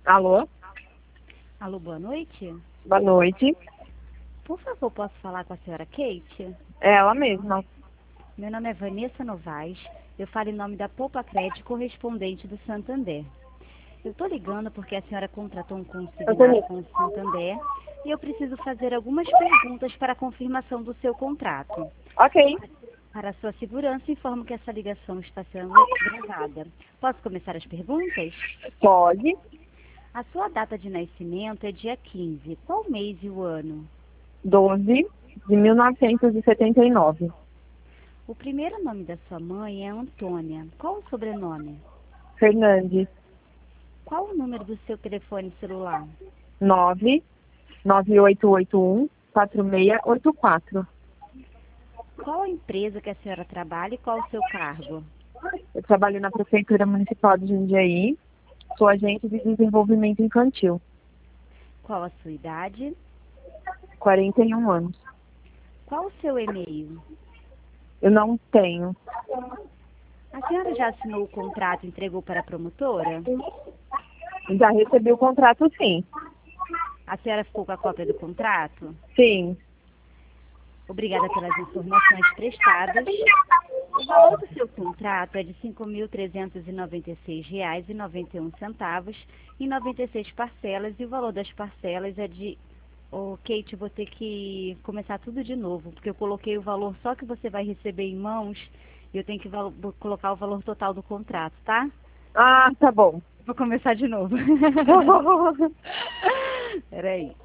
Alô? Alô, boa noite. Boa noite. Por favor, posso falar com a senhora Kate? É ela mesma. Meu nome é Vanessa Novaes. Eu falo em nome da Poupa Crédito, correspondente do Santander. Eu estou ligando porque a senhora contratou um consignado Antônio. com o Santander e eu preciso fazer algumas perguntas para a confirmação do seu contrato. Ok. Para a sua segurança, informo que essa ligação está sendo gravada. Posso começar as perguntas? Pode. A sua data de nascimento é dia 15. Qual mês e o ano? 12 de 1979. O primeiro nome da sua mãe é Antônia. Qual o sobrenome? Fernandes. Qual o número do seu telefone celular? 99881 4684. Qual a empresa que a senhora trabalha e qual o seu cargo? Eu trabalho na Prefeitura Municipal de Jundiaí. Sou agente de desenvolvimento infantil. Qual a sua idade? 41 anos. Qual o seu e-mail? Eu não tenho. A senhora já assinou o contrato e entregou para a promotora? Já recebi o contrato, sim. A senhora ficou com a cópia do contrato? Sim. Obrigada pelas informações prestadas. O valor do seu contrato é de R$ 5.396,91 em 96 parcelas e o valor das parcelas é de... Ô, Kate, eu vou ter que começar tudo de novo, porque eu coloquei o valor só que você vai receber em mãos e eu tenho que vou colocar o valor total do contrato, tá? Ah, tá bom. Vou começar de novo. Peraí.